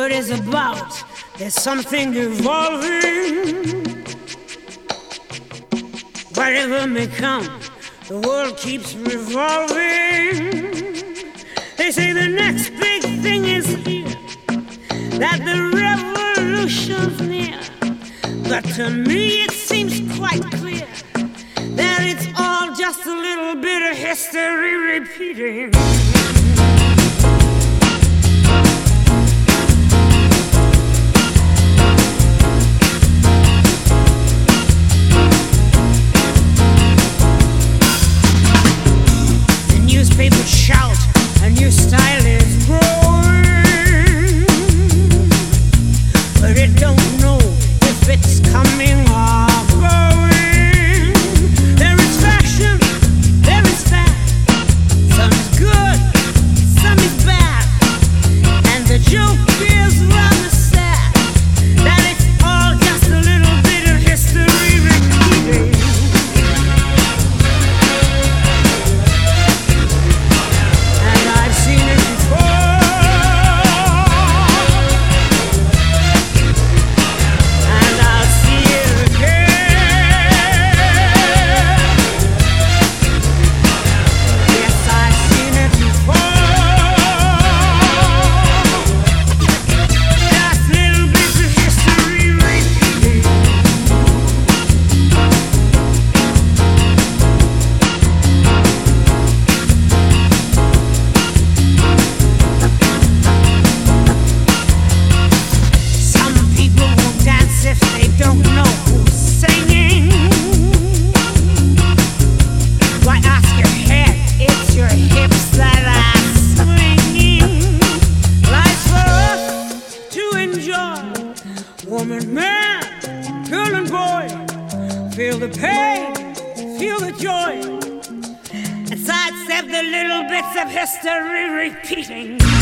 world is about. There's something evolving. Whatever may come, the world keeps revolving. They say the next big thing is here, that the revolution's near. But to me it seems quite clear that it's all just a little bit of history repeating. The newspapers shout, a new style is growing, but it don't know if it's coming or going. There is fashion, there is fat. Some is good, some is bad. And the joke is rather sad, that it's all just a little bit of history repeating. And I've seen it before, and I'll see it again. Yes, I've seen it before. Just little bits of history repeating. Some people won't dance if they don't know who's singing. Why ask your head? It's your hips that are swinging. Life's for us to enjoy. Woman, man, girl and boy, feel the pain, feel the joy, and sidestep the little bits of history repeating.